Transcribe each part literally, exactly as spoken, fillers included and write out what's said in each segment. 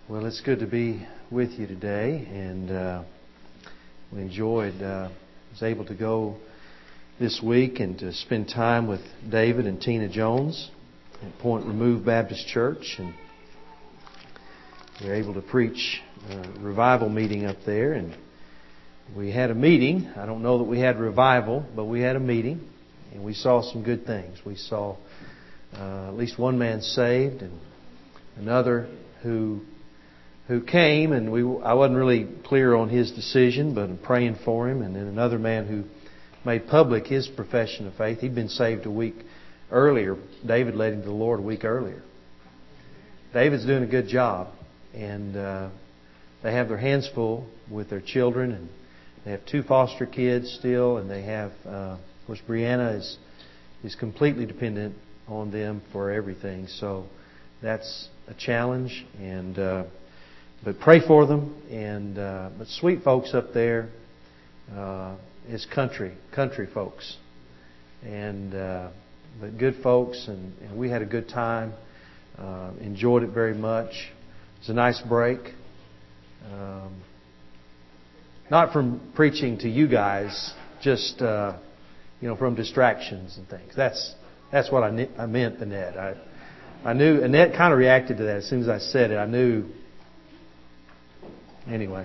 Well, it's good to be with you today, and uh, we enjoyed. Uh, was able to go this week and to spend time with David and Tina Jones at Point Remove Baptist Church, and we were able to preach a revival meeting up there. And we had a meeting. I don't know that we had revival, but we had a meeting, and we saw some good things. We saw uh, at least one man saved, and another who. who came, and we I wasn't really clear on his decision, but I'm praying for him. And then another man who made public his profession of faith. He'd been saved a week earlier. David led him to the Lord a week earlier. David's doing a good job, and uh, they have their hands full with their children, and they have two foster kids still, and they have, uh, of course, Brianna is is completely dependent on them for everything. So that's a challenge, and uh, But pray for them, and uh, but sweet folks up there uh, is country, country folks, and uh, but good folks, and, and we had a good time, uh, enjoyed it very much. It was a nice break, um, not from preaching to you guys, just uh, you know from distractions and things. That's that's what I, I meant, Annette. I I knew Annette kind of reacted to that as soon as I said it. I knew. Anyway,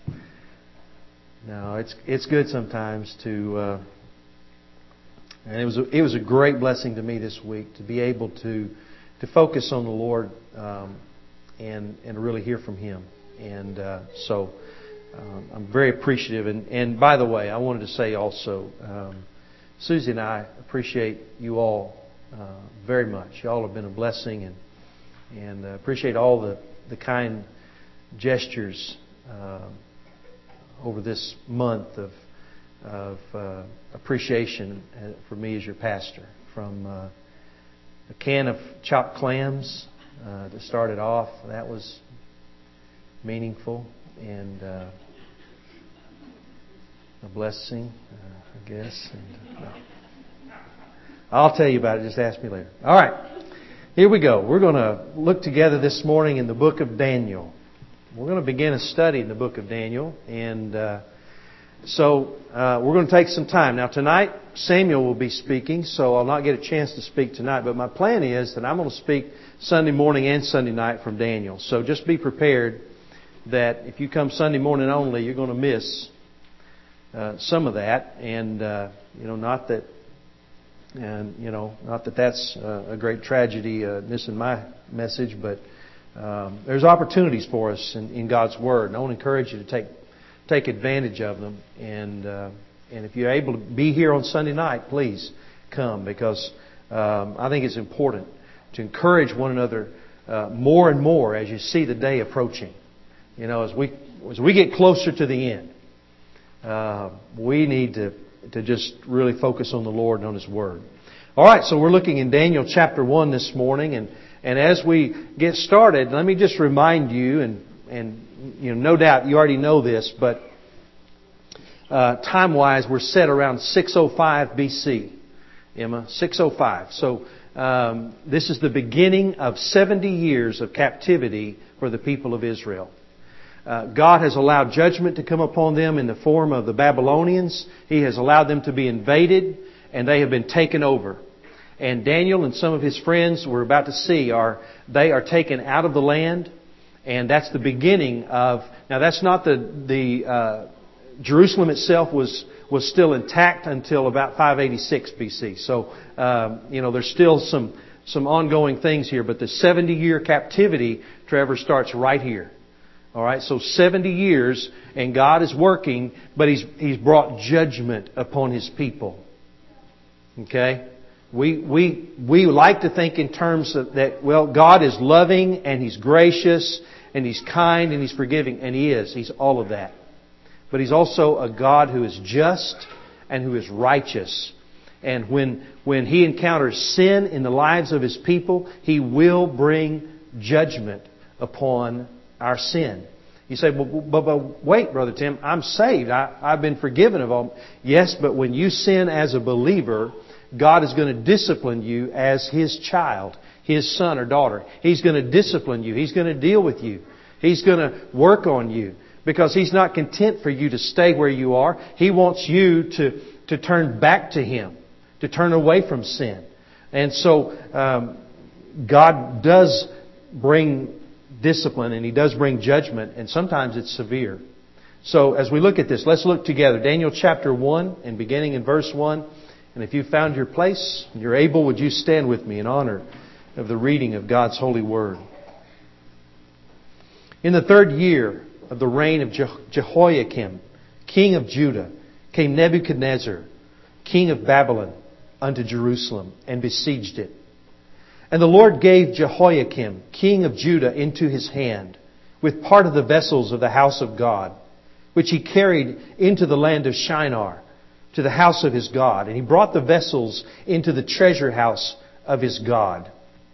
no, it's it's good sometimes to, uh, and it was a, it was a great blessing to me this week to be able to to focus on the Lord um, and and really hear from Him, and uh, so um, I'm very appreciative. And, and by the way, I wanted to say also, um, Susie and I appreciate you all uh, very much. You all have been a blessing, and and uh, appreciate all the the kind gestures uh, over this month of of uh, appreciation for me as your pastor. From uh, a can of chopped clams uh, to start it off, that was meaningful and uh, a blessing, uh, I guess. And, uh, I'll tell you about it. Just ask me later. All right, here we go. We're going to look together this morning in the book of Daniel. We're going to begin a study in the book of Daniel, and uh, so uh, we're going to take some time. Now tonight, Samuel will be speaking, so I'll not get a chance to speak tonight, but my plan is that I'm going to speak Sunday morning and Sunday night from Daniel. So just be prepared that if you come Sunday morning only, you're going to miss uh, some of that, and uh, you know, not that, and you know, not that that's uh, a great tragedy uh, missing my message, but Um, there's opportunities for us in, in God's Word, and I want to encourage you to take take advantage of them. And uh, and if you're able to be here on Sunday night, please come, because um, I think it's important to encourage one another uh, more and more as you see the day approaching. You know, as we as we get closer to the end, uh, we need to to just really focus on the Lord and on His Word. All right, so we're looking in Daniel chapter one this morning, and. And as we get started, let me just remind you, and, and you know, no doubt you already know this, but uh, time-wise, we're set around six oh five B C, Emma, six oh five. So um, this is the beginning of seventy years of captivity for the people of Israel. Uh, God has allowed judgment to come upon them in the form of the Babylonians. He has allowed them to be invaded, and they have been taken over. And Daniel and some of his friends we're about to see are, they are taken out of the land. And that's the beginning of, now that's not the, the, uh, Jerusalem itself was, was still intact until about five eighty-six B C. So, um, you know, there's still some, some ongoing things here, but the seventy year captivity, Trevor, starts right here. Alright, so seventy years, and God is working, but He's, He's brought judgment upon His people. Okay? We we we like to think in terms of that, well, God is loving and He's gracious and He's kind and He's forgiving. And He is. He's all of that. But He's also a God who is just and who is righteous. And when when He encounters sin in the lives of His people, He will bring judgment upon our sin. You say, but, but, but wait, Brother Tim, I'm saved. I, I've been forgiven of all. Yes, but when you sin as a believer, God is going to discipline you as His child, His son or daughter. He's going to discipline you. He's going to deal with you. He's going to work on you because He's not content for you to stay where you are. He wants you to, to turn back to Him, to turn away from sin. And so um, God does bring discipline and He does bring judgment, and sometimes it's severe. So as we look at this, let's look together. Daniel chapter one and beginning in verse one. And if you found your place and you're able, would you stand with me in honor of the reading of God's holy word. In the third year of the reign of Jehoiakim, king of Judah, came Nebuchadnezzar, king of Babylon, unto Jerusalem, and besieged it. And the Lord gave Jehoiakim, king of Judah, into his hand, with part of the vessels of the house of God, which he carried into the land of Shinar, to the house of his God. And he brought the vessels into the treasure house of his God.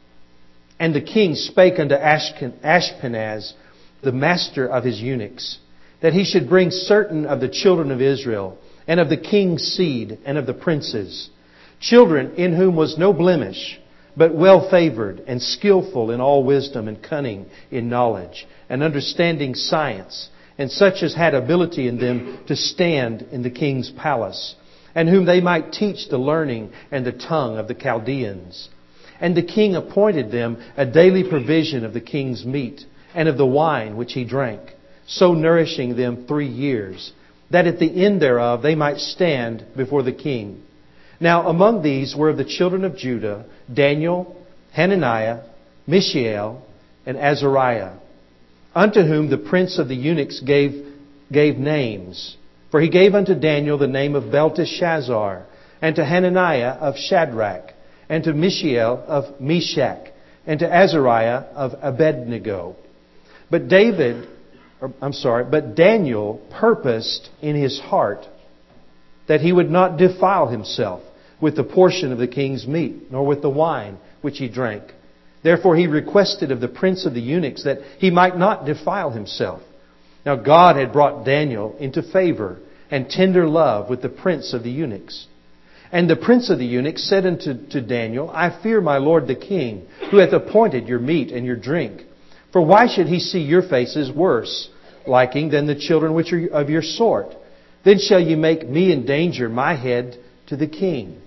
And the king spake unto Ashpenaz, the master of his eunuchs, that he should bring certain of the children of Israel, and of the king's seed, and of the princes, children in whom was no blemish, but well favored, and skillful in all wisdom, and cunning in knowledge, and understanding science, and such as had ability in them to stand in the king's palace, and whom they might teach the learning and the tongue of the Chaldeans. And the king appointed them a daily provision of the king's meat, and of the wine which he drank, so nourishing them three years, that at the end thereof they might stand before the king. Now among these were of the children of Judah, Daniel, Hananiah, Mishael, and Azariah, unto whom the prince of the eunuchs gave, gave names. For he gave unto Daniel the name of Belteshazzar, and to Hananiah of Shadrach, and to Mishael of Meshach, and to Azariah of Abednego. But David, or, I'm sorry, but Daniel purposed in his heart that he would not defile himself with the portion of the king's meat, nor with the wine which he drank. Therefore he requested of the prince of the eunuchs that he might not defile himself. Now God had brought Daniel into favor and tender love with the prince of the eunuchs. And the prince of the eunuchs said unto to Daniel, I fear my lord the king, who hath appointed your meat and your drink. For why should he see your faces worse liking than the children which are of your sort? Then shall you make me endanger my head to the king.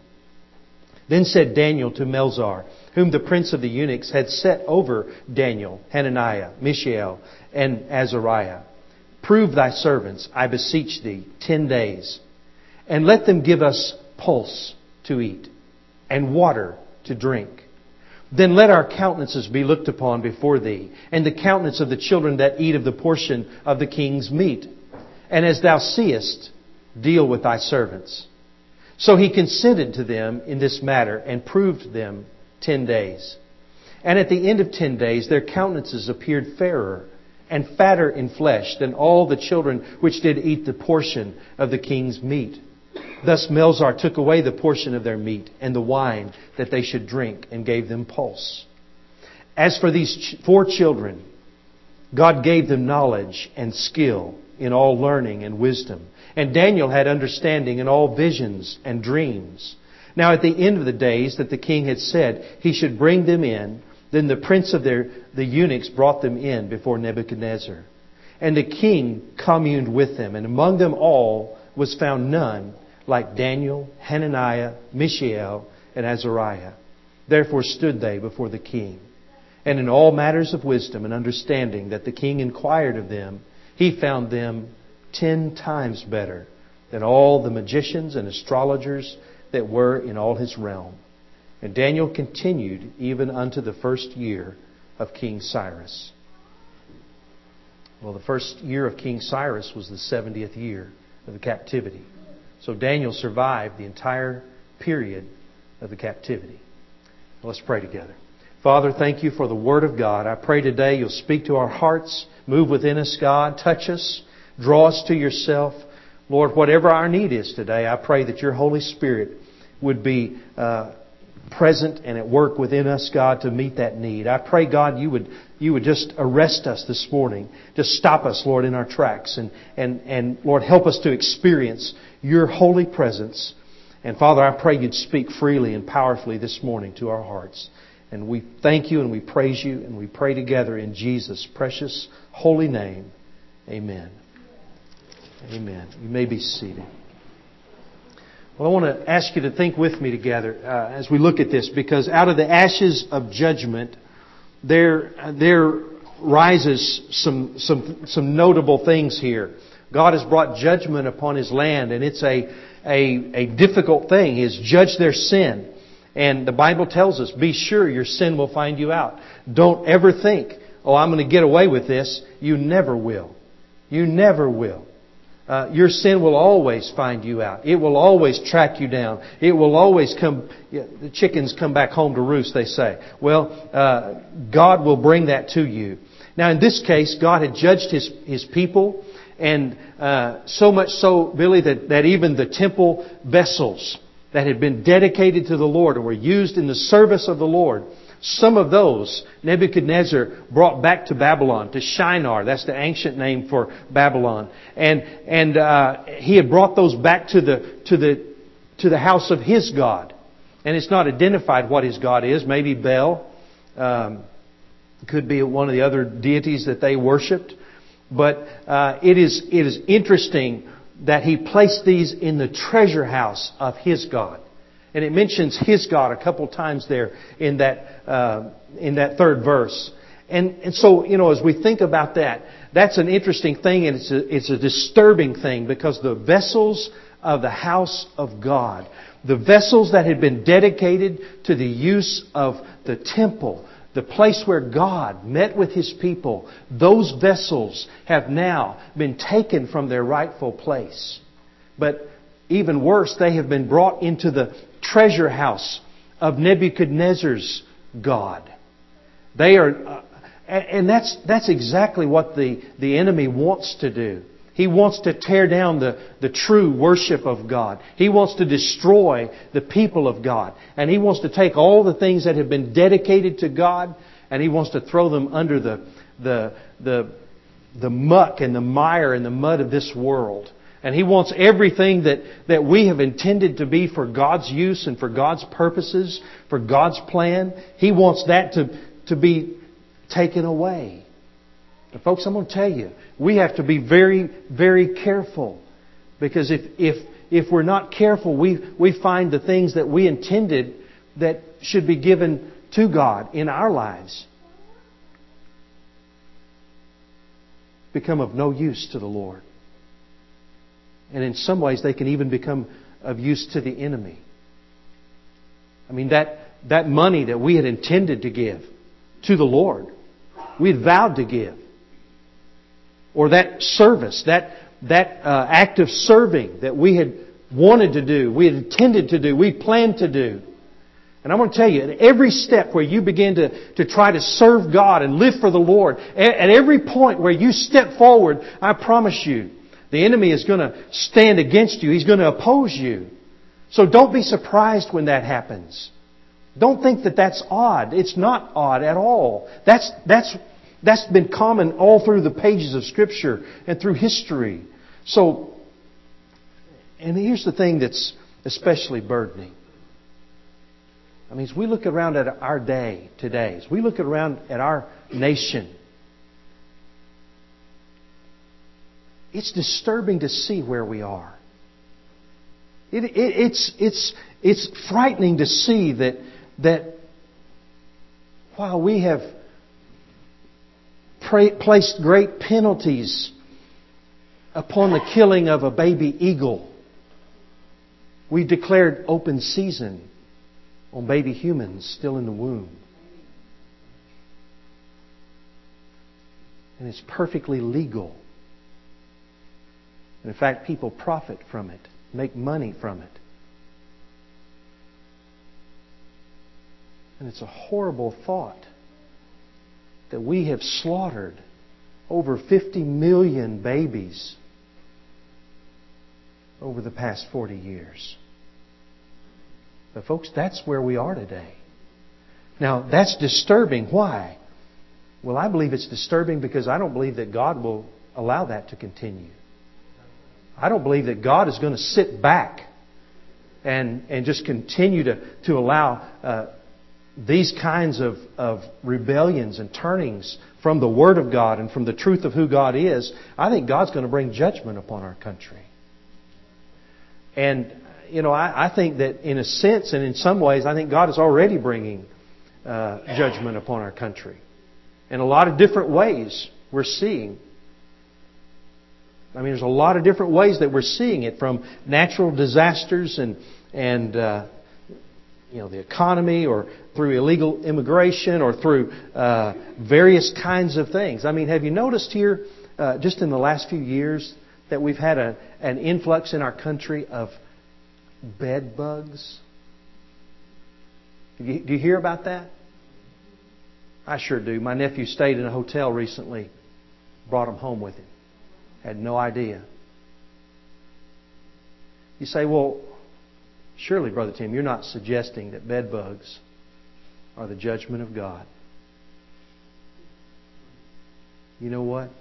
Then said Daniel to Melzar, whom the prince of the eunuchs had set over Daniel, Hananiah, Mishael, and Azariah, prove thy servants, I beseech thee, ten days, and let them give us pulse to eat, and water to drink. Then let our countenances be looked upon before thee, and the countenance of the children that eat of the portion of the king's meat. And as thou seest, deal with thy servants. So he consented to them in this matter, and proved them ten days. And at the end of ten days, their countenances appeared fairer and fatter in flesh than all the children which did eat the portion of the king's meat. Thus Melzar took away the portion of their meat and the wine that they should drink, and gave them pulse. As for these four children, God gave them knowledge and skill in all learning and wisdom. And Daniel had understanding in all visions and dreams. Now at the end of the days that the king had said he should bring them in, then the prince of their, the eunuchs brought them in before Nebuchadnezzar. And the king communed with them, and among them all was found none like Daniel, Hananiah, Mishael, and Azariah. Therefore stood they before the king. And in all matters of wisdom and understanding that the king inquired of them, he found them ten times better than all the magicians and astrologers that were in all his realm. And Daniel continued even unto the first year of King Cyrus. Well, the first year of King Cyrus was the seventieth year of the captivity. So Daniel survived the entire period of the captivity. Let's pray together. Father, thank you for the Word of God. I pray today you'll speak to our hearts, move within us, God, touch us, draw us to yourself. Lord, whatever our need is today, I pray that your Holy Spirit would be uh, present and at work within us, God, to meet that need. I pray, God, you would you would just arrest us this morning. Just stop us, Lord, in our tracks. And, and, and Lord, help us to experience your holy presence. And Father, I pray you'd speak freely and powerfully this morning to our hearts. And we thank you and we praise you and we pray together in Jesus' precious, holy name. Amen. Amen. You may be seated. Well, I want to ask you to think with me together uh, as we look at this, because out of the ashes of judgment, there there rises some some some notable things here. God has brought judgment upon His land, and it's a a, a difficult thing. He has judged their sin. And the Bible tells us, be sure your sin will find you out. Don't ever think, oh, I'm going to get away with this. You never will. You never will. Uh, your sin will always find you out. It will always track you down. It will always come, yeah, the chickens come back home to roost, they say. Well, uh, God will bring that to you. Now in this case, God had judged His, His people, and uh, so much so, Billy, that, that even the temple vessels that had been dedicated to the Lord and were used in the service of the Lord, some of those Nebuchadnezzar brought back to Babylon, to Shinar. That's the ancient name for Babylon. And and uh, he had brought those back to the to the to the house of his God. And it's not identified what his God is. Maybe Baal. Um, could be one of the other deities that they worshipped. But uh, it is it is interesting that he placed these in the treasure house of his God. And it mentions his God a couple times there in that uh, in that third verse. And and so, you know, as we think about that, that's an interesting thing, and it's a, it's a disturbing thing, because the vessels of the house of God, the vessels that had been dedicated to the use of the temple, the place where God met with His people, those vessels have now been taken from their rightful place. But even worse, they have been brought into the treasure house of Nebuchadnezzar's God. They are, uh, and that's that's exactly what the, the enemy wants to do. He wants to tear down the, the true worship of God. He wants to destroy the people of God. And he wants to take all the things that have been dedicated to God, and he wants to throw them under the the the, the muck and the mire and the mud of this world. And he wants everything that, that we have intended to be for God's use and for God's purposes, for God's plan. He wants that to, to be taken away. And folks, I'm going to tell you, we have to be very, very careful. Because if if if we're not careful, we, we find the things that we intended that should be given to God in our lives become of no use to the Lord. And in some ways, they can even become of use to the enemy. I mean, that that money that we had intended to give to the Lord, we had vowed to give. Or that service, that that uh, act of serving that we had wanted to do, we had intended to do, we planned to do. And I'm going to tell you, at every step where you begin to, to try to serve God and live for the Lord, at, at every point where you step forward, I promise you, the enemy is going to stand against you. He's going to oppose you. So don't be surprised when that happens. Don't think that that's odd. It's not odd at all. That's that's that's been common all through the pages of Scripture and through history. So, and here's the thing that's especially burdening. I mean, as we look around at our day today, as we look around at our nation, it's disturbing to see where we are. It, it, it's it's it's frightening to see that that while we have pra- placed great penalties upon the killing of a baby eagle, we declared open season on baby humans still in the womb. And it's perfectly legal. And in fact, people profit from it, make money from it. And it's a horrible thought that we have slaughtered over fifty million babies over the past forty years. But folks, that's where we are today. Now, that's disturbing. Why? Well, I believe it's disturbing because I don't believe that God will allow that to continue. I don't believe that God is going to sit back and and just continue to, to allow uh, these kinds of, of rebellions and turnings from the Word of God and from the truth of who God is, I think God's going to bring judgment upon our country. And, you know, I, I think that in a sense and in some ways, I think God is already bringing uh, judgment upon our country. In a lot of different ways we're seeing. I mean, there's a lot of different ways that we're seeing it, from natural disasters and, and uh, you know, the economy, or through illegal immigration, or through uh, various kinds of things. I mean, have you noticed here, uh, just in the last few years, that we've had a, an influx in our country of bed bugs? Do you, do you hear about that? I sure do. My nephew stayed in a hotel recently. Brought them home with him. Had no idea. You say, well, surely, Brother Tim, you're not suggesting that bed bugs are the judgment of God. You know what?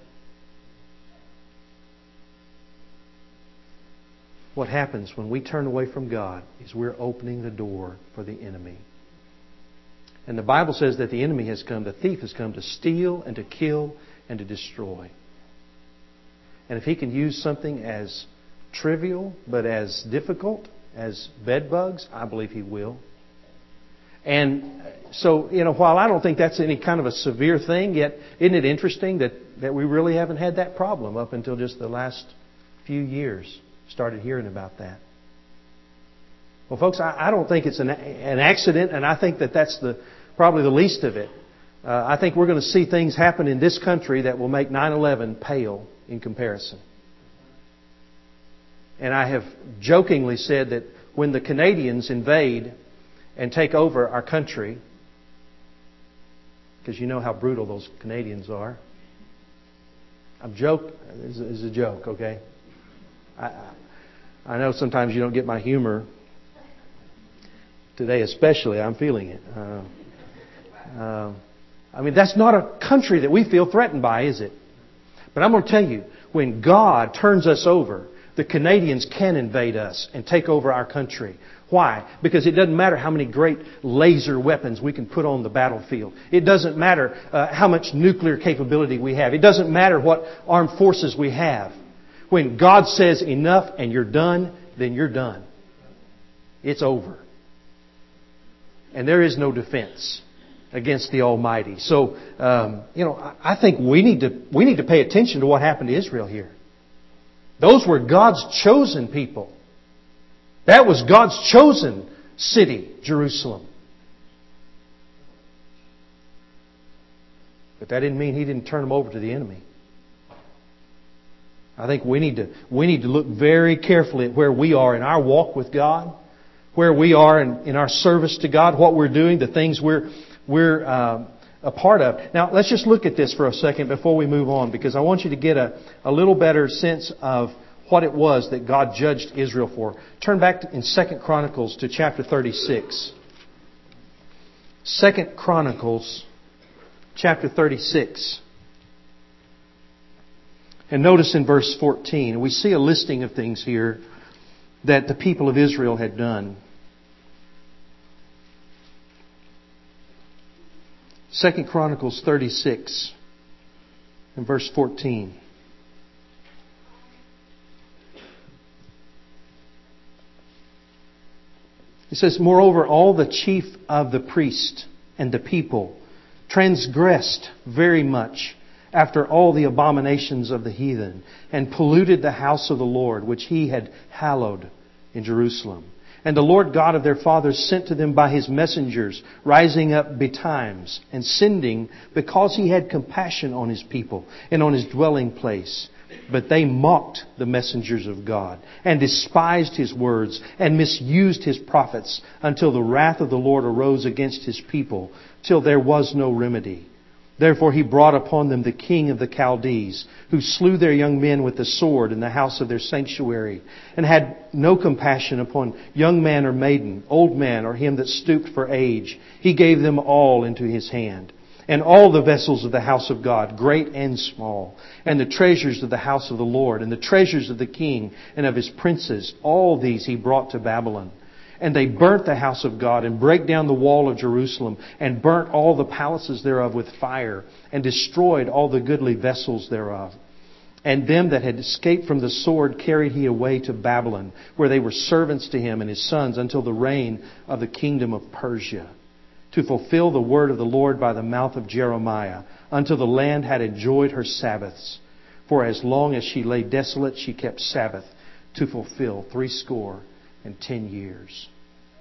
What happens when we turn away from God is we're opening the door for the enemy. And the Bible says that the enemy has come, the thief has come to steal and to kill and to destroy. And if he can use something as trivial but as difficult as bed bugs, I believe he will. And so, you know, while I don't think that's any kind of a severe thing, yet isn't it interesting that, that we really haven't had that problem up until just the last few years. Started hearing about that. Well, folks, I, I don't think it's an, an accident, and I think that that's the probably the least of it. Uh, I think we're going to see things happen in this country that will make nine eleven pale in comparison. And I have jokingly said that when the Canadians invade and take over our country, because you know how brutal those Canadians are. I'm joke. This is a joke, okay? I, I know sometimes you don't get my humor. Today especially, I'm feeling it. Uh, uh, I mean, that's not a country that we feel threatened by, is it? But I'm going to tell you, when God turns us over, the Canadians can invade us and take over our country. Why? Because it doesn't matter how many great laser weapons we can put on the battlefield. It doesn't matter uh, how much nuclear capability we have. It doesn't matter what armed forces we have. When God says enough and you're done, then you're done. It's over. And there is no defense against the Almighty. So, um, you know, I think we need to we need to pay attention to what happened to Israel here. Those were God's chosen people. That was God's chosen city, Jerusalem. But that didn't mean He didn't turn them over to the enemy. I think we need to we need to look very carefully at where we are in our walk with God, where we are in, in our service to God, what we're doing, the things we're we're uh, a part of. Now, let's just look at this for a second before we move on, because I want you to get a, a little better sense of what it was that God judged Israel for. Turn back to, in Second Chronicles to chapter thirty-six. Second Chronicles chapter thirty-six. And notice in verse fourteen, we see a listing of things here that the people of Israel had done. Second Chronicles thirty-six and verse fourteen. It says, "Moreover, all the chief of the priests and the people transgressed very much after all the abominations of the heathen, and polluted the house of the Lord, which He had hallowed in Jerusalem. And the Lord God of their fathers sent to them by His messengers, rising up betimes, and sending, because He had compassion on His people, and on His dwelling place. But they mocked the messengers of God, and despised His words, and misused His prophets, until the wrath of the Lord arose against His people, till there was no remedy. Therefore He brought upon them the king of the Chaldees, who slew their young men with the sword in the house of their sanctuary, and had no compassion upon young man or maiden, old man or him that stooped for age. He gave them all into His hand. And all the vessels of the house of God, great and small, and the treasures of the house of the Lord, and the treasures of the king and of his princes, all these He brought to Babylon. And they burnt the house of God, and brake down the wall of Jerusalem, and burnt all the palaces thereof with fire, and destroyed all the goodly vessels thereof. And them that had escaped from the sword carried he away to Babylon, where they were servants to him and his sons until the reign of the kingdom of Persia, to fulfill the word of the Lord by the mouth of Jeremiah, until the land had enjoyed her Sabbaths. For as long as she lay desolate, she kept Sabbath, to fulfill threescore and ten years.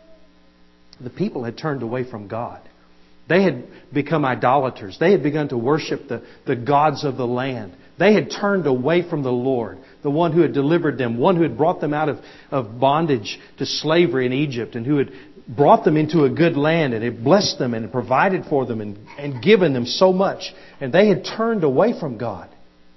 The people had turned away from God. They had become idolaters. They had begun to worship the, the gods of the land. They had turned away from the Lord, the one who had delivered them, one who had brought them out of, of bondage to slavery in Egypt, and who had brought them into a good land and had blessed them and had provided for them and, and given them so much. And they had turned away from God.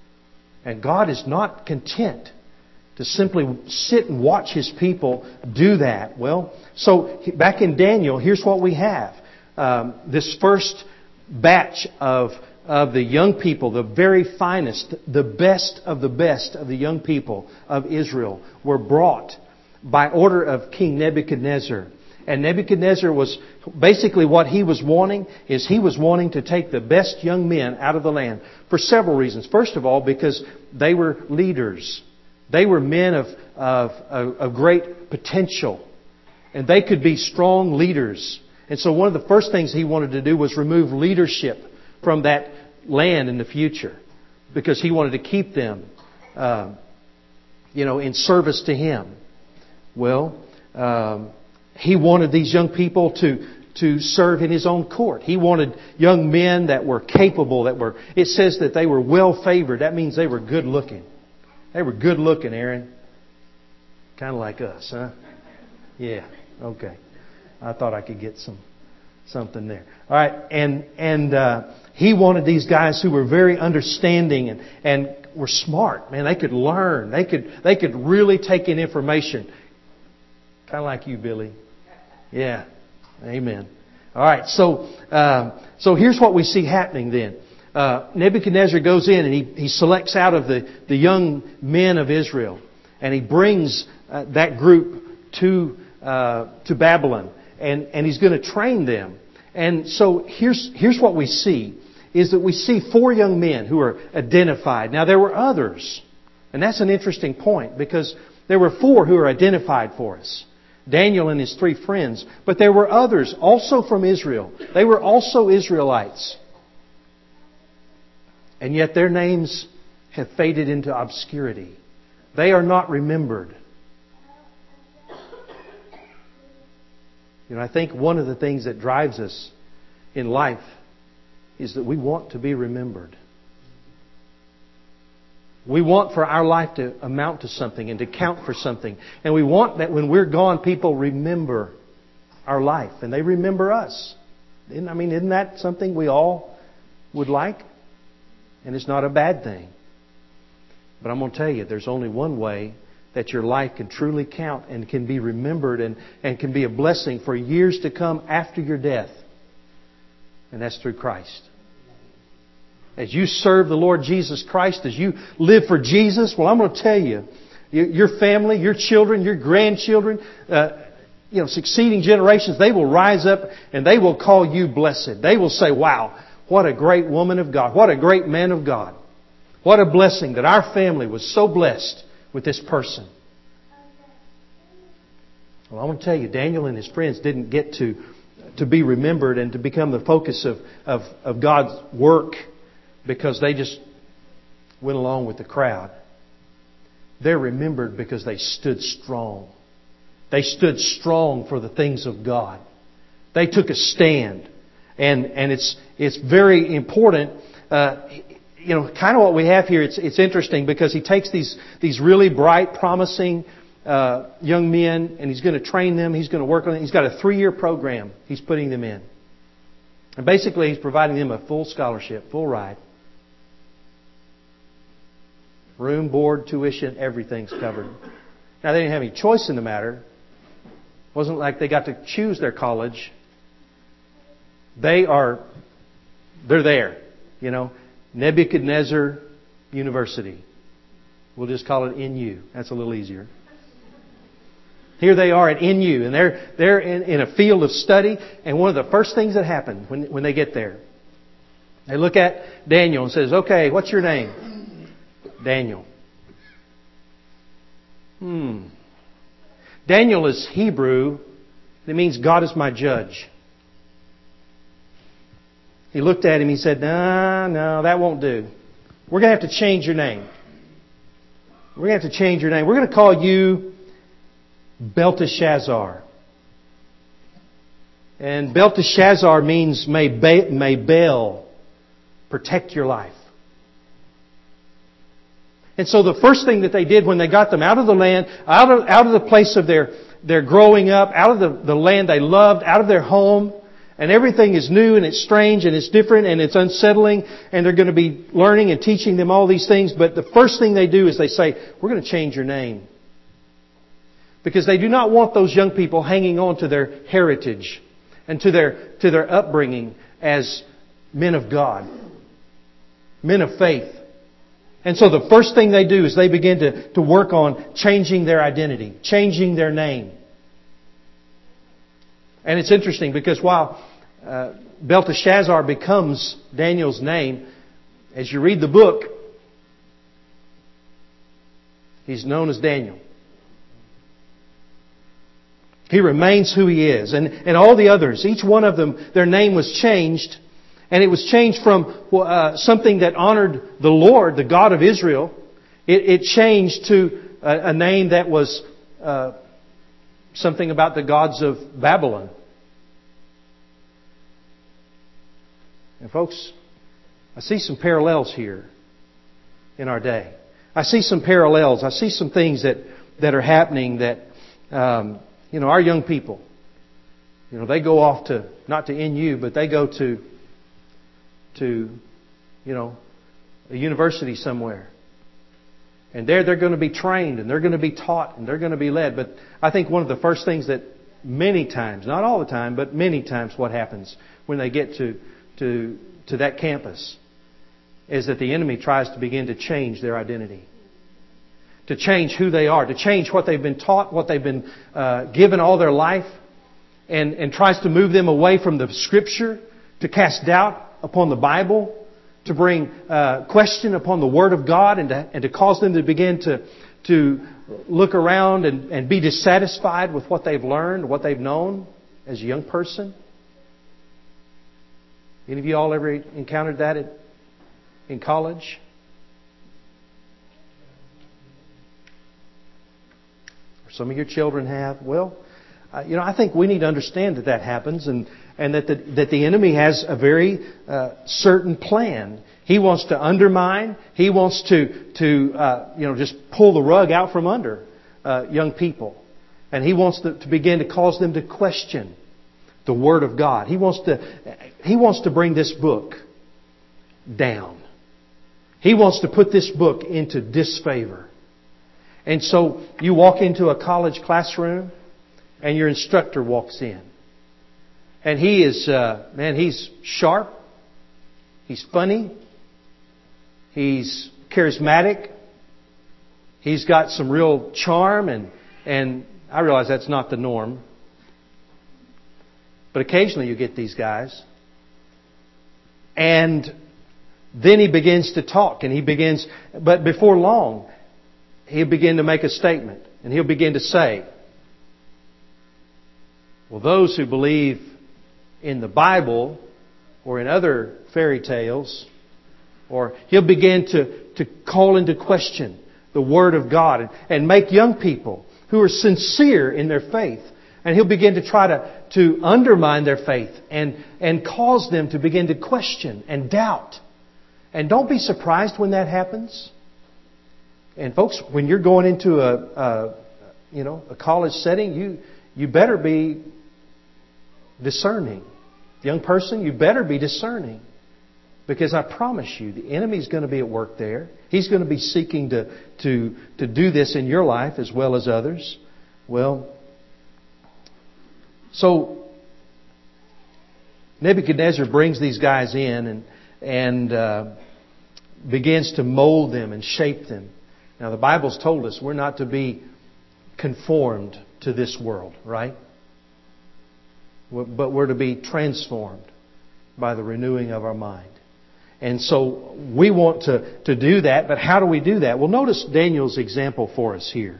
And God is not content to simply sit and watch His people do that. Well, so back in Daniel, here's what we have. Um, this first batch of of the young people, the very finest, the best of the best of the young people of Israel, were brought by order of King Nebuchadnezzar. And Nebuchadnezzar was, basically what he was wanting is he was wanting to take the best young men out of the land for several reasons. First of all, because they were leaders. They were men of, of, of great potential. And they could be strong leaders. And so one of the first things he wanted to do was remove leadership from that land in the future, because he wanted to keep them, uh, you know, in service to him. Well, um, he wanted these young people to to serve in his own court. He wanted young men that were capable, that were. It says that they were well favored. That means they were good looking. They were good looking, Aaron. Kind of like us, huh? Yeah. Okay. I thought I could get some something there. All right, and and uh, he wanted these guys who were very understanding and and were smart. Man, they could learn. They could they could really take in information. Kind of like you, Billy. Yeah. Amen. All right. So uh, so here's what we see happening then. Uh, Nebuchadnezzar goes in and he he selects out of the the young men of Israel, and he brings uh, that group to uh, to Babylon. And, and he's going to train them. And so here's, here's what we see, is that we see four young men who are identified. Now there were others. And that's an interesting point, because there were four who are identified for us. Daniel and his three friends. But there were others also from Israel. They were also Israelites. And yet their names have faded into obscurity. They are not remembered. You know, I think one of the things that drives us in life is that we want to be remembered. We want for our life to amount to something and to count for something. And we want that when we're gone, people remember our life and they remember us. I mean, isn't that something we all would like? And it's not a bad thing. But I'm going to tell you, there's only one way that your life can truly count and can be remembered and, and can be a blessing for years to come after your death. And that's through Christ. As you serve the Lord Jesus Christ, as you live for Jesus, well, I'm going to tell you, your family, your children, your grandchildren, uh, you know, succeeding generations, they will rise up and they will call you blessed. They will say, wow, what a great woman of God. What a great man of God. What a blessing that our family was so blessed with this person. Well, I want to tell you, Daniel and his friends didn't get to, to be remembered and to become the focus of, of, of God's work because they just went along with the crowd. They're remembered because they stood strong. They stood strong for the things of God. They took a stand. And, and it's, it's very important. Uh, You know, kind of what we have here, it's it's interesting because he takes these these really bright, promising uh, young men and he's going to train them. He's going to work on it. He's got a three-year program he's putting them in. And basically he's providing them a full scholarship, full ride. Room, board, tuition, everything's covered. Now, they didn't have any choice in the matter. It wasn't like they got to choose their college. They are, they're there, you know. Nebuchadnezzar University. We'll just call it N U. That's a little easier. Here they are at N U, and they're they're in, in a field of study. And one of the first things that happen when when they get there, they look at Daniel and says, "Okay, what's your name?" Daniel. Hmm. Daniel is Hebrew. It means God is my judge. He looked at him. He said, "No, no, that won't do. We're going to have to change your name. We're going to have to change your name. We're going to call you Belteshazzar." And Belteshazzar means may, ba- may Baal protect your life. And so the first thing that they did when they got them out of the land, out of, out of the place of their, their growing up, out of the, the land they loved, out of their home, and everything is new and it's strange and it's different and it's unsettling, and they're going to be learning and teaching them all these things. But the first thing they do is they say, "We're going to change your name." Because they do not want those young people hanging on to their heritage and to their, to their upbringing as men of God, men of faith. And so the first thing they do is they begin to, to work on changing their identity, changing their name. And it's interesting because while uh, Belteshazzar becomes Daniel's name, as you read the book, he's known as Daniel. He remains who he is. And, and all the others, each one of them, their name was changed. And it was changed from uh, something that honored the Lord, the God of Israel. It, it changed to a, a name that was uh, something about the gods of Babylon. And folks, I see some parallels here in our day. I see some parallels. I see some things that, that are happening that, um, you know, our young people, you know, they go off to, not to N U, but they go to, to, you know, a university somewhere. And there they're going to be trained and they're going to be taught and they're going to be led. But I think one of the first things that many times, not all the time, but many times what happens when they get to, to, to that campus is that the enemy tries to begin to change their identity. To change who they are, to change what they've been taught, what they've been uh, given all their life, and, and tries to move them away from the Scripture, to cast doubt upon the Bible, to bring uh, question upon the Word of God, and to, and to cause them to begin to, to look around and, and be dissatisfied with what they've learned, what they've known as a young person. Any of you all ever encountered that at, in college? Some of your children have. Well, uh, you know, I think we need to understand that that happens, and, and that the, that the enemy has a very uh, certain plan. He wants to undermine. He wants to to uh, you know just pull the rug out from under uh, young people, and he wants to, to begin to cause them to question the Word of God. He wants to he wants to bring this book down. He wants to put this book into disfavor. And so you walk into a college classroom and your instructor walks in. And he is, uh, man, he's sharp. He's funny. He's charismatic. He's got some real charm, and, and I realize that's not the norm. But occasionally you get these guys. And then he begins to talk, and he begins, but before long, he'll begin to make a statement, and he'll begin to say, well, those who believe in the Bible or in other fairy tales, or he'll begin to, to call into question the Word of God and, and make young people who are sincere in their faith, and he'll begin to try to, to undermine their faith and, and cause them to begin to question and doubt. And don't be surprised when that happens. And folks, when you're going into a, a you know a college setting, you you better be discerning. Young person, you better be discerning, because I promise you, the enemy's going to be at work there. He's going to be seeking to to to do this in your life as well as others. Well, so Nebuchadnezzar brings these guys in and and uh, begins to mold them and shape them. Now, the Bible's told us we're not to be conformed to this world, right? But we're to be transformed by the renewing of our mind. And so we want to, to do that, but how do we do that? Well, notice Daniel's example for us here.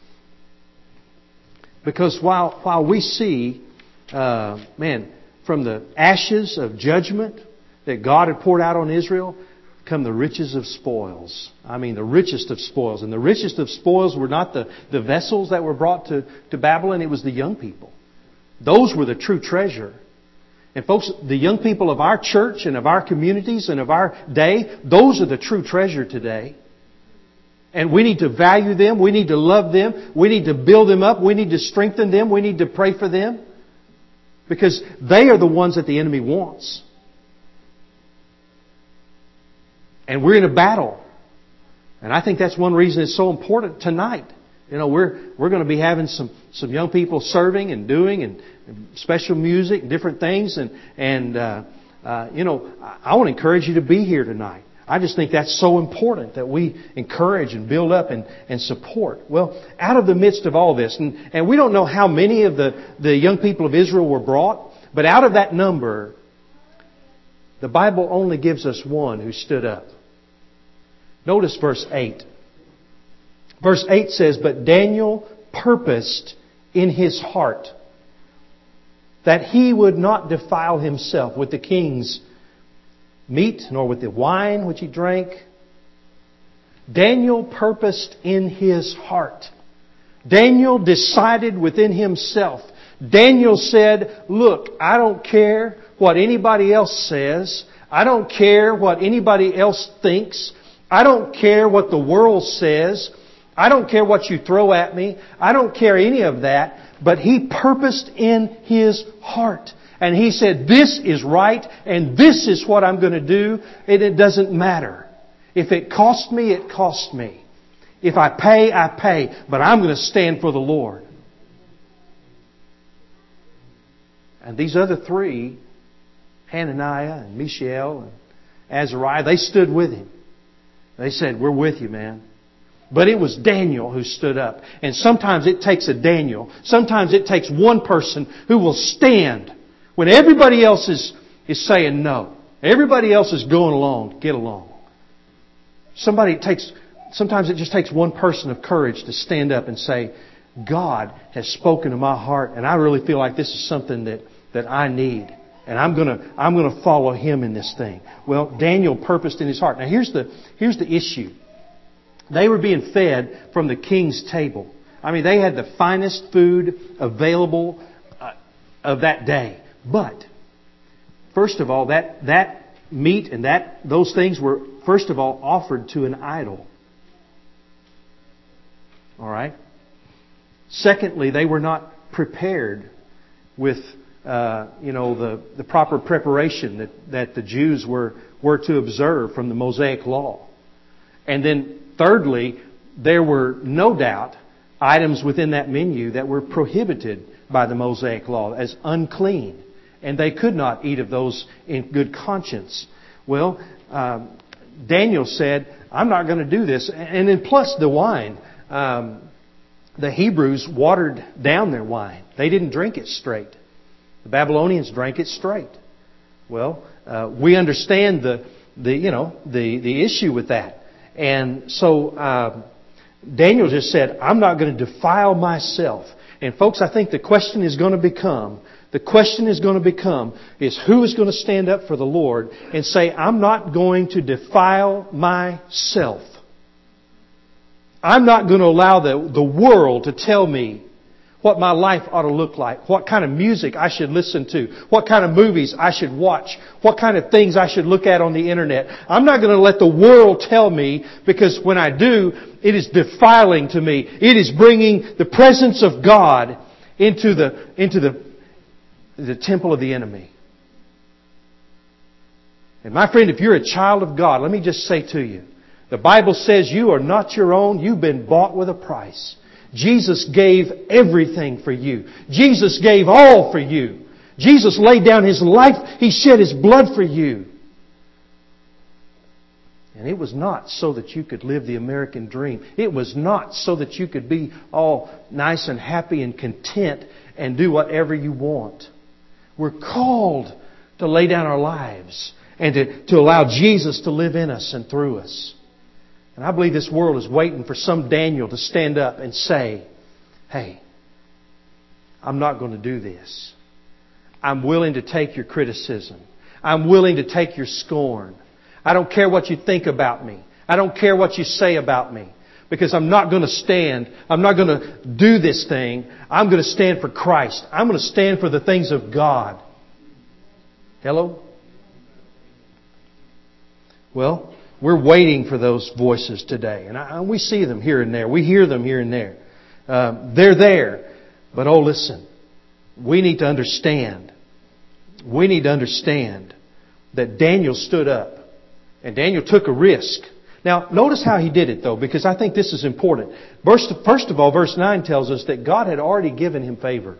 Because while while we see, uh, man, from the ashes of judgment that God had poured out on Israel, come the riches of spoils. I mean, the richest of spoils. And the richest of spoils were not the, the vessels that were brought to, to Babylon, it was the young people. Those were the true treasure. And folks, the young people of our church and of our communities and of our day, those are the true treasure today. And we need to value them. We need to love them. We need to build them up. We need to strengthen them. We need to pray for them. Because they are the ones that the enemy wants. And we're in a battle. And I think that's one reason it's so important tonight. You know, we're we're going to be having some, some young people serving and doing and, and special music and different things. And, and uh, uh, you know, I, I want to encourage you to be here tonight. I just think that's so important that we encourage and build up and, and support. Well, out of the midst of all this, and, and we don't know how many of the, the young people of Israel were brought, but out of that number, the Bible only gives us one who stood up. Notice verse eight. Verse eight says, "But Daniel purposed in his heart that he would not defile himself with the king's meat, nor with the wine which he drank." Daniel purposed in his heart. Daniel decided within himself. Daniel said, "Look, I don't care what anybody else says. I don't care what anybody else thinks. I don't care what the world says. I don't care what you throw at me. I don't care any of that." But he purposed in his heart. And he said, "This is right, and this is what I'm going to do, and it doesn't matter. If it costs me, it costs me. If I pay, I pay, but I'm going to stand for the Lord." And these other three, Hananiah and Mishael and Azariah, they stood with him. They said, "We're with you, man." But it was Daniel who stood up. And sometimes it takes a Daniel. Sometimes it takes one person who will stand when everybody else is, is saying no. Everybody else is going along. Get along. Somebody takes, sometimes it just takes one person of courage to stand up and say, "God has spoken to my heart, and I really feel like this is something that, that I need. And I'm gonna, I'm gonna follow Him in this thing." Well, Daniel purposed in his heart. Now here's the, here's the issue. They were being fed from the king's table. I mean, they had the finest food available uh, of that day. But, first of all, that, that meat and that those things were, first of all, offered to an idol. All right? Secondly, they were not prepared with, uh, you know, the, the proper preparation that, that the Jews were, were to observe from the Mosaic Law. And then, thirdly, there were no doubt items within that menu that were prohibited by the Mosaic Law as unclean. And they could not eat of those in good conscience. Well, um, Daniel said, "I'm not going to do this." And then plus the wine. Um, the Hebrews watered down their wine. They didn't drink it straight. The Babylonians drank it straight. Well, uh, we understand the, the, you know, the, the issue with that. And so uh, Daniel just said, "I'm not going to defile myself." And folks, I think the question is going to become, the question is going to become, is who is going to stand up for the Lord and say, "I'm not going to defile myself. I'm not going to allow the, the world to tell me what my life ought to look like, what kind of music I should listen to, what kind of movies I should watch, what kind of things I should look at on the internet. I'm not going to let the world tell me, because when I do, it is defiling to me. It is bringing the presence of God into the, into the, the temple of the enemy." And my friend, if you're a child of God, let me just say to you, the Bible says you are not your own. You've been bought with a price. Jesus gave everything for you. Jesus gave all for you. Jesus laid down His life. He shed His blood for you. And it was not so that you could live the American dream. It was not so that you could be all nice and happy and content and do whatever you want. We're called to lay down our lives and to, to allow Jesus to live in us and through us. And I believe this world is waiting for some Daniel to stand up and say, hey, I'm not going to do this. I'm willing to take your criticism. I'm willing to take your scorn. I don't care what you think about me. I don't care what you say about me. Because I'm not going to stand. I'm not going to do this thing. I'm going to stand for Christ. I'm going to stand for the things of God. Hello? Well, we're waiting for those voices today. And, I, and we see them here and there. We hear them here and there. Um, they're there. But oh, listen. We need to understand. We need to understand that Daniel stood up. And Daniel took a risk. Now, notice how he did it, though, because I think this is important. First, first of all, verse nine tells us that God had already given him favor.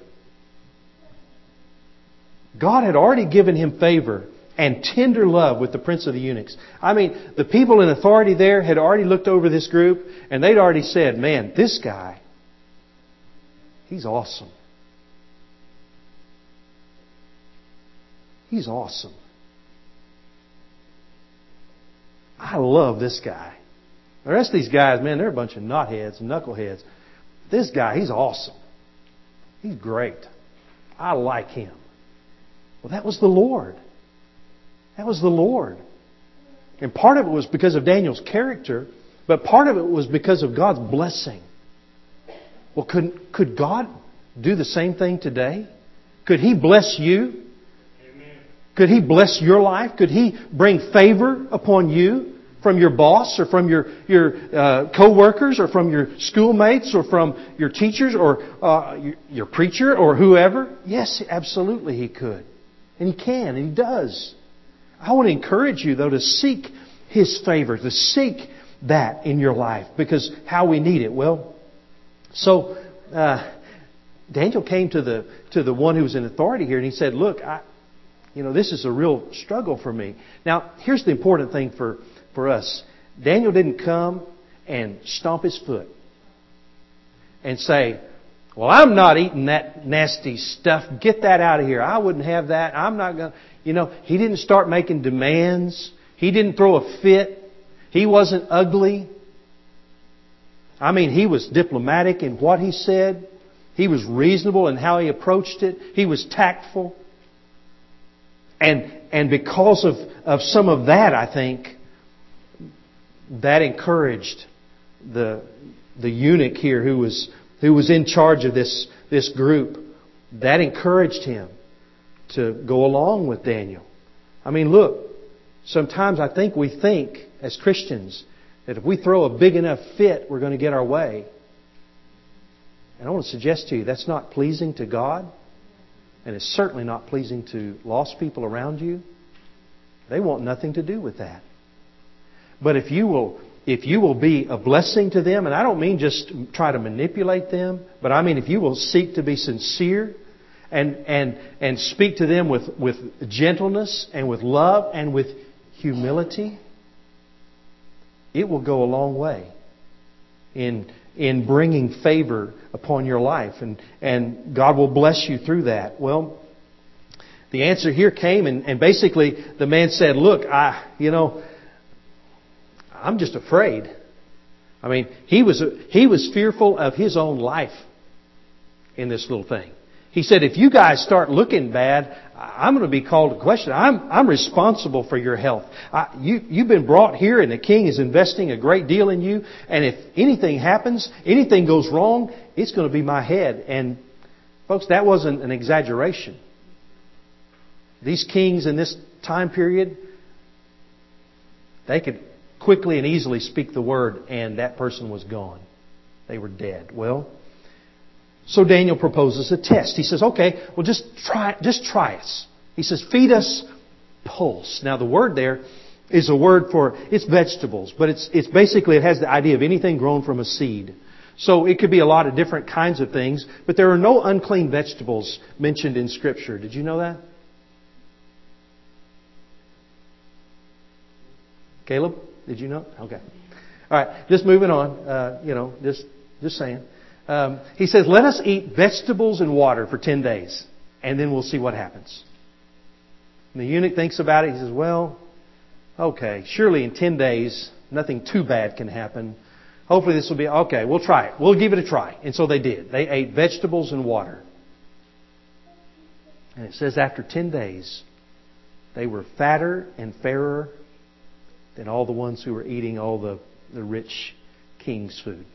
God had already given him favor and tender love with the prince of the eunuchs. I mean, the people in authority there had already looked over this group, and they'd already said, man, this guy, he's awesome. He's awesome. I love this guy. The rest of these guys, man, they're a bunch of knotheads and knuckleheads. This guy, he's awesome. He's great. I like him. Well, that was the Lord. That was the Lord. And part of it was because of Daniel's character, but part of it was because of God's blessing. Well, could, could God do the same thing today? Could He bless you? Could He bless your life? Could He bring favor upon you from your boss or from your your uh, co-workers or from your schoolmates or from your teachers or uh, your, your preacher or whoever? Yes, absolutely He could. And He can and He does. I want to encourage you, though, to seek His favor, to seek that in your life, because how we need it. Well, so uh, Daniel came to the to the one who was in authority here and he said, look, I... You know, this is a real struggle for me. Now, here's the important thing for, for us. Daniel didn't come and stomp his foot and say, well, I'm not eating that nasty stuff. Get that out of here. I wouldn't have that. I'm not going to... You know, he didn't start making demands. He didn't throw a fit. He wasn't ugly. I mean, he was diplomatic in what he said. He was reasonable in how he approached it. He was tactful. And and because of, of some of that, I think, that encouraged the the eunuch here who was who was in charge of this, this group. That encouraged him to go along with Daniel. I mean, look, sometimes I think we think as Christians that if we throw a big enough fit, we're going to get our way. And I want to suggest to you that's not pleasing to God. And it's certainly not pleasing to lost people around you. They want nothing to do with that. But if you will, if you will be a blessing to them, and I don't mean just try to manipulate them, but I mean if you will seek to be sincere and and and speak to them with, with gentleness and with love and with humility, it will go a long way in in bringing favor upon your life. And, and God will bless you through that. Well, the answer here came and, and basically the man said, look, I, you know, I'm just afraid. I mean, he was, he was fearful of his own life in this little thing. He said, if you guys start looking bad, I'm going to be called to question. I'm, I'm responsible for your health. I, you, you've been brought here and the king is investing a great deal in you. And if anything happens, anything goes wrong, it's going to be my head. And folks, that wasn't an exaggeration. These kings in this time period, they could quickly and easily speak the word and that person was gone. They were dead. Well, so Daniel proposes a test. He says, okay, well just try, just try us. He says, feed us pulse. Now the word there is a word for, it's vegetables, but it's, it's basically, it has the idea of anything grown from a seed. So it could be a lot of different kinds of things, but there are no unclean vegetables mentioned in Scripture. Did you know that? Caleb? Did you know? Okay. All right. Just moving on. Uh, you know, just just saying. Um, he says, let us eat vegetables and water for ten days, and then we'll see what happens. And the eunuch thinks about it. He says, well, okay, surely in ten days, nothing too bad can happen. Hopefully this will be, okay, we'll try it. We'll give it a try. And so they did. They ate vegetables and water. And it says after ten days, they were fatter and fairer than all the ones who were eating all the, the rich king's food.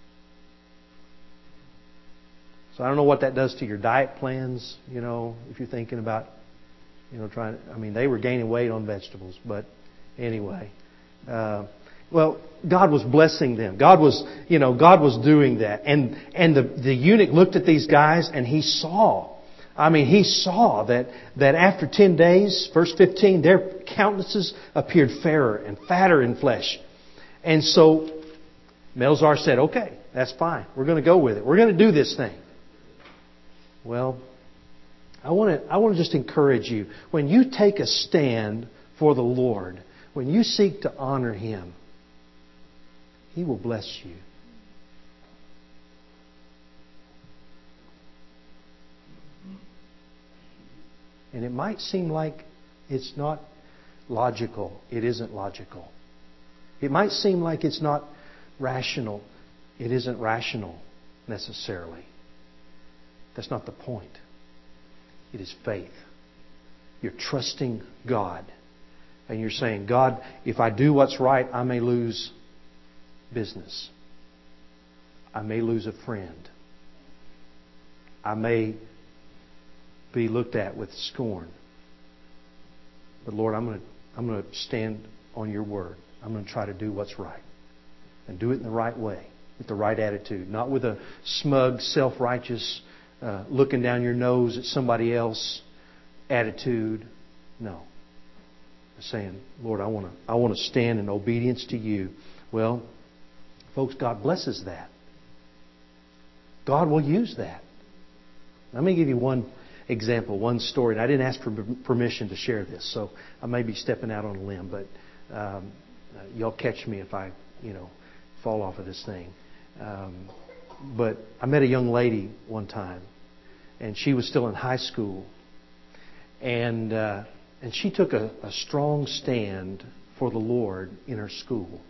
So I don't know what that does to your diet plans, you know, if you're thinking about, you know, trying, I mean, they were gaining weight on vegetables, but anyway. Uh, well, God was blessing them. God was, you know, God was doing that. And, and the, the eunuch looked at these guys and he saw, I mean, he saw that, that after ten days, verse fifteen, their countenances appeared fairer and fatter in flesh. And so Melzar said, okay, that's fine. We're going to go with it. We're going to do this thing. Well, I want to I want to just encourage you. When you take a stand for the Lord, when you seek to honor Him, He will bless you. And it might seem like it's not logical. It isn't logical. It might seem like it's not rational. It isn't rational necessarily. That's not the point. It is faith. You're trusting God. And you're saying, God, if I do what's right, I may lose business. I may lose a friend. I may be looked at with scorn. But Lord, I'm going to I'm going to stand on your word. I'm going to try to do what's right. And do it in the right way, with the right attitude. Not with a smug, self-righteous, uh, looking down your nose at somebody else attitude. No. Saying, Lord, I want to I want to stand in obedience to you. Well, folks, God blesses that. God will use that. Let me give you one example, one story. And I didn't ask for permission to share this, so I may be stepping out on a limb, but um, y'all catch me if I, you know, fall off of this thing. Um, but I met a young lady one time, and she was still in high school, and uh, and she took a, a strong stand for the Lord in her school,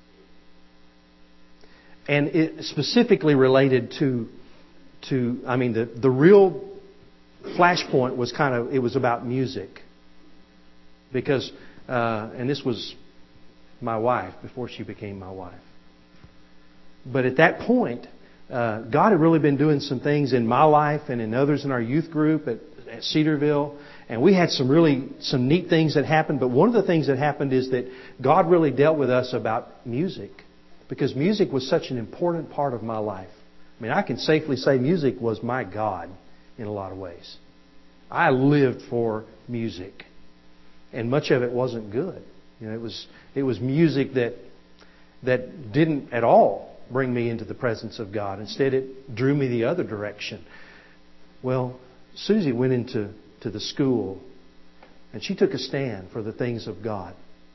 and it specifically related to to I mean the the real flashpoint was kind of, it was about music. Because, uh, and this was my wife before she became my wife. But at that point, uh, God had really been doing some things in my life and in others in our youth group at, at Cedarville. And we had some really, some neat things that happened. But one of the things that happened is that God really dealt with us about music. Because music was such an important part of my life. I mean, I can safely say music was my God. In a lot of ways. I lived for music. And much of it wasn't good. You know, it was it was music that that didn't at all bring me into the presence of God. Instead, it drew me the other direction. Well, Susie went into to the school and she took a stand for the things of God.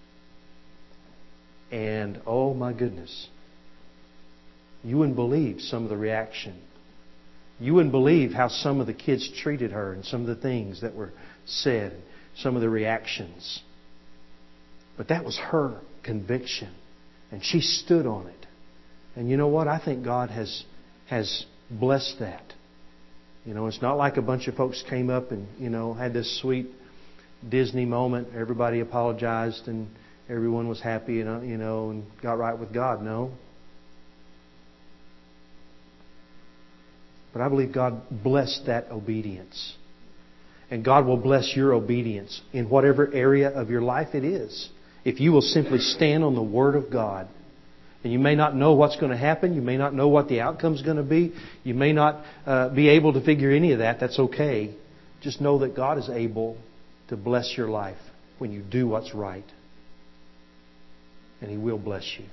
And oh my goodness, you wouldn't believe some of the reaction. You wouldn't believe how some of the kids treated her and some of the things that were said, some of the reactions. But that was her conviction. And she stood on it. And you know what? I think God has has blessed that. You know, it's not like a bunch of folks came up and, you know, had this sweet Disney moment. Everybody apologized and everyone was happy and, you know, and got right with God. No. But I believe God blessed that obedience. And God will bless your obedience in whatever area of your life it is. If you will simply stand on the Word of God. And you may not know what's going to happen. You may not know what the outcome's going to be. You may not uh, be able to figure any of that. That's okay. Just know that God is able to bless your life when you do what's right. And He will bless you.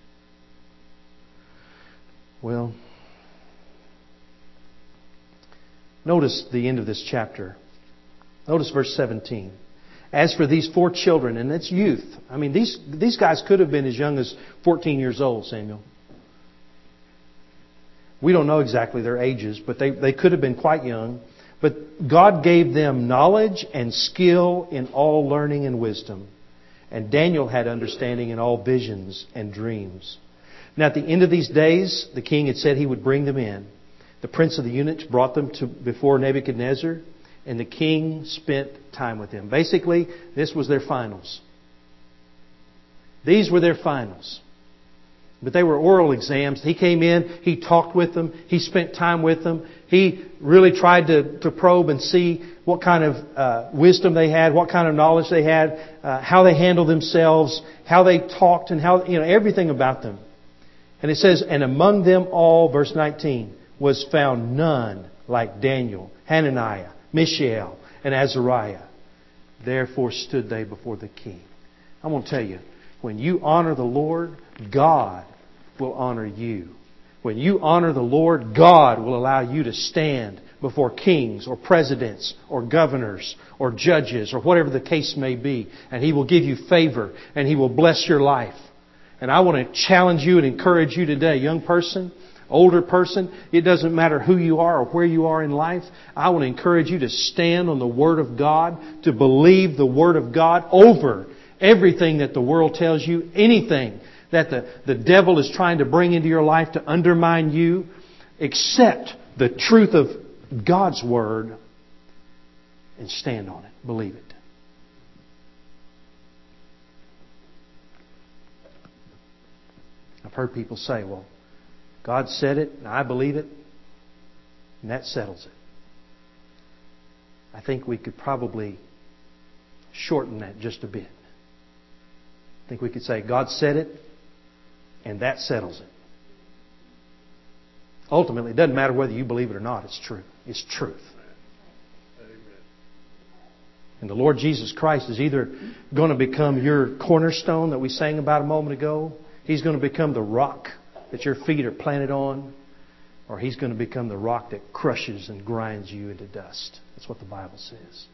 Well, notice the end of this chapter. Notice verse seventeen. As for these four children, and it's youth. I mean, these, these guys could have been as young as fourteen years old, Samuel. We don't know exactly their ages, but they, they could have been quite young. But God gave them knowledge and skill in all learning and wisdom. And Daniel had understanding in all visions and dreams. Now at the end of these days, the king had said he would bring them in. The prince of the eunuchs brought them to before Nebuchadnezzar, and the king spent time with them. Basically, this was their finals. These were their finals. But they were oral exams. He came in, he talked with them, he spent time with them. He really tried to, to probe and see what kind of uh, wisdom they had, what kind of knowledge they had, uh, how they handled themselves, how they talked, and how, you know, everything about them. And it says, and among them all, verse nineteen, was found none like Daniel, Hananiah, Mishael, and Azariah. Therefore stood they before the king. I'm going to tell you, when you honor the Lord, God will honor you. When you honor the Lord, God will allow you to stand before kings or presidents or governors or judges or whatever the case may be. And He will give you favor and He will bless your life. And I want to challenge you and encourage you today, young person, older person. It doesn't matter who you are or where you are in life. I want to encourage you to stand on the Word of God, to believe the Word of God over everything that the world tells you, anything that the, the devil is trying to bring into your life to undermine you. Accept the truth of God's Word and stand on it. Believe it. I've heard people say, well, God said it, and I believe it, and that settles it. I think we could probably shorten that just a bit. I think we could say, God said it, and that settles it. Ultimately, it doesn't matter whether you believe it or not. It's true. It's truth. And the Lord Jesus Christ is either going to become your cornerstone that we sang about a moment ago. He's going to become the rock that your feet are planted on. Or He's going to become the rock that crushes and grinds you into dust. That's what the Bible says.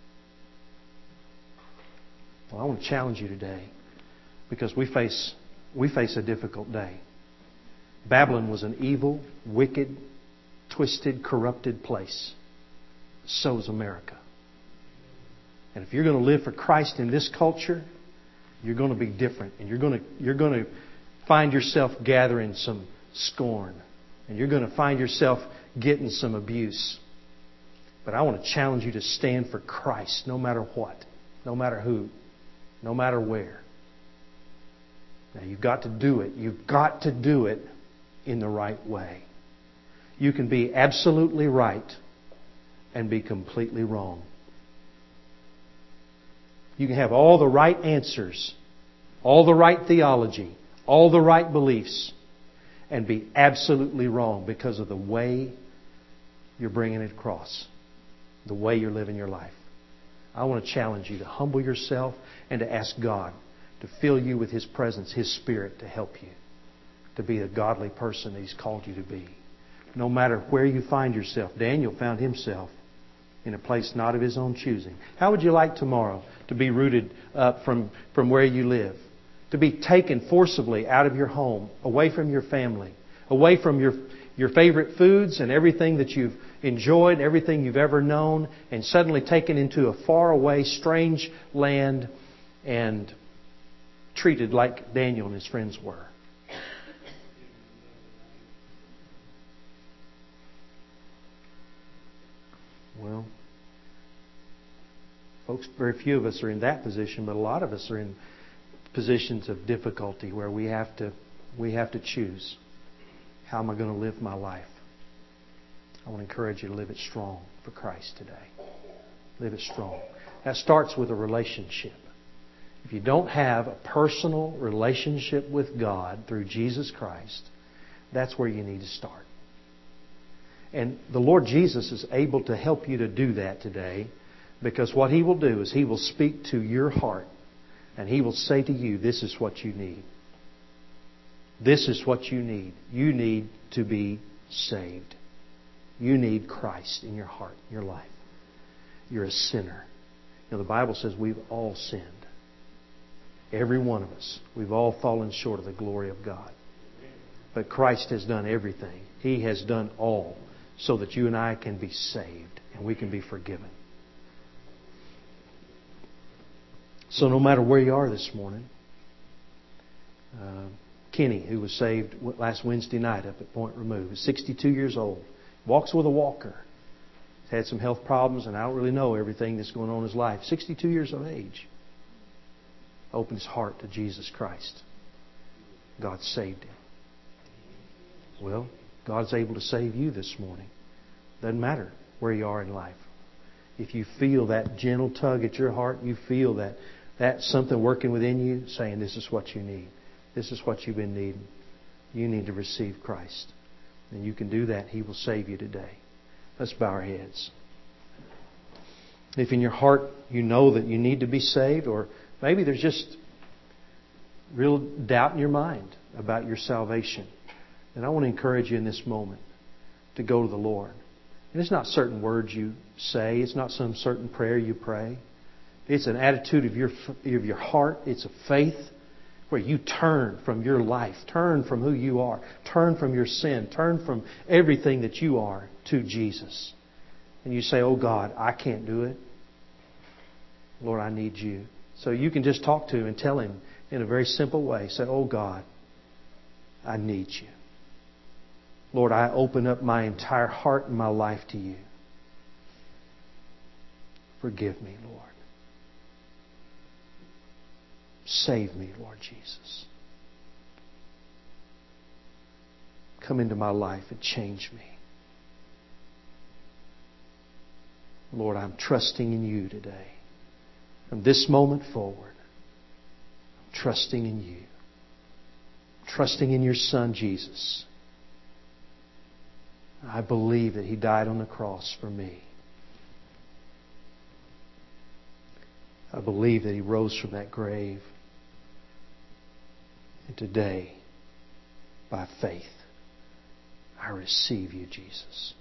Well, I want to challenge you today, because we face we face a difficult day. Babylon was an evil, wicked, twisted, corrupted place. So is America. And if you're going to live for Christ in this culture, you're going to be different. And you're going to you're going to find yourself gathering some scorn. And you're going to find yourself getting some abuse. But I want to challenge you to stand for Christ no matter what, no matter who, no matter where. Now you've got to do it. You've got to do it in the right way. You can be absolutely right and be completely wrong. You can have all the right answers, all the right theology, all the right beliefs, and be absolutely wrong because of the way you're bringing it across, the way you're living your life. I want to challenge you to humble yourself and to ask God to fill you with His presence, His Spirit, to help you to be the godly person that He's called you to be. No matter where you find yourself. Daniel found himself in a place not of his own choosing. How would you like tomorrow to be rooted up from, from where you live? To be taken forcibly out of your home, away from your family, away from your, your favorite foods and everything that you've enjoyed, everything you've ever known, and suddenly taken into a faraway, strange land and treated like Daniel and his friends were. Well, folks, very few of us are in that position, but a lot of us are in positions of difficulty where we have to we have to choose. How am I going to live my life? I want to encourage you to live it strong for Christ today. Live it strong. That starts with a relationship. If you don't have a personal relationship with God through Jesus Christ, that's where you need to start. And the Lord Jesus is able to help you to do that today, because what He will do is He will speak to your heart and He will say to you, this is what you need. This is what you need. You need to be saved. You need Christ in your heart, in your life. You're a sinner. know, the Bible says we've all sinned. Every one of us. We've all fallen short of the glory of God. But Christ has done everything. He has done all so that you and I can be saved and we can be forgiven. So no matter where you are this morning, uh, Kenny, who was saved last Wednesday night up at Point Remove, is sixty-two years old, walks with a walker. He's had some health problems, and I don't really know everything that's going on in his life. sixty-two years of age. Opened his heart to Jesus Christ. God saved him. Well, God's able to save you this morning. Doesn't matter where you are in life. If you feel that gentle tug at your heart, you feel that that's something working within you saying this is what you need. This is what you've been needing. You need to receive Christ. And you can do that. He will save you today. Let's bow our heads. If in your heart you know that you need to be saved, or maybe there's just real doubt in your mind about your salvation, then I want to encourage you in this moment to go to the Lord. And it's not certain words you say. It's not some certain prayer you pray. It's an attitude of your of your heart. It's a faith where you turn from your life, turn from who you are, turn from your sin, turn from everything that you are to Jesus. And you say, oh God, I can't do it. Lord, I need you. So you can just talk to Him and tell Him in a very simple way. Say, oh God, I need you. Lord, I open up my entire heart and my life to you. Forgive me, Lord. Save me, Lord Jesus. Come into my life and change me. Lord, I'm trusting in you today. From this moment forward, I'm trusting in you. I'm trusting in your Son, Jesus. I believe that He died on the cross for me. I believe that He rose from that grave. And today, by faith, I receive you, Jesus.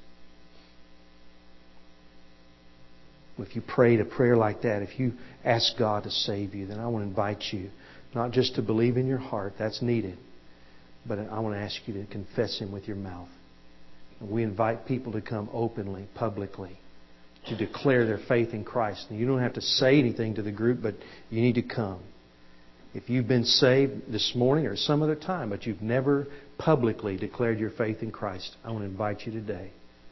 If you prayed a prayer like that, if you ask God to save you, then I want to invite you not just to believe in your heart, that's needed, but I want to ask you to confess Him with your mouth. And we invite people to come openly, publicly, to declare their faith in Christ. And you don't have to say anything to the group, but you need to come. If you've been saved this morning or some other time, but you've never publicly declared your faith in Christ, I want to invite you today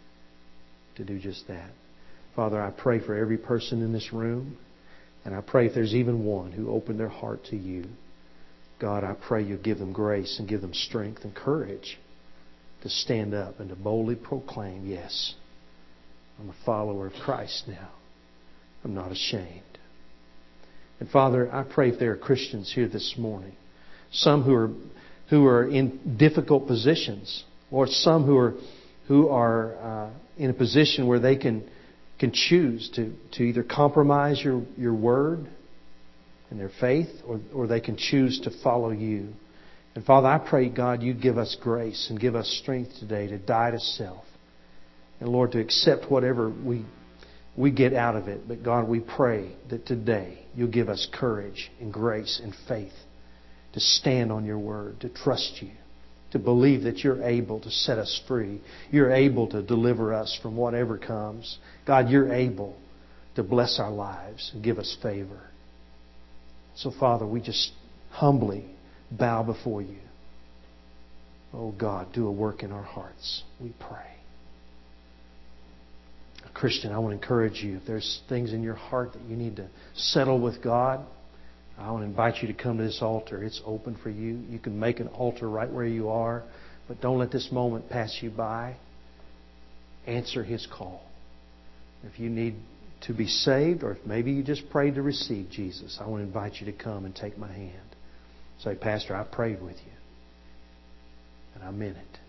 to do just that. Father, I pray for every person in this room, and I pray if there's even one who opened their heart to you, God, I pray you give them grace and give them strength and courage to stand up and to boldly proclaim, yes, I'm a follower of Christ now. I'm not ashamed. And Father, I pray if there are Christians here this morning, some who are who are in difficult positions, or some who are who are uh, in a position where they can can choose to, to either compromise your, your word and their faith, or, or they can choose to follow you. And Father, I pray, God, you give us grace and give us strength today to die to self. And Lord, to accept whatever we we get out of it. But God, we pray that today you'll give us courage and grace and faith to stand on your word, to trust you, to believe that you're able to set us free. You're able to deliver us from whatever comes. God, you're able to bless our lives and give us favor. So, Father, we just humbly bow before you. Oh, God, do a work in our hearts, we pray. Christian, I want to encourage you. If there's things in your heart that you need to settle with God, I want to invite you to come to this altar. It's open for you. You can make an altar right where you are, but don't let this moment pass you by. Answer His call. If you need to be saved, or if maybe you just prayed to receive Jesus, I want to invite you to come and take my hand. Say, Pastor, I prayed with you, and I meant it.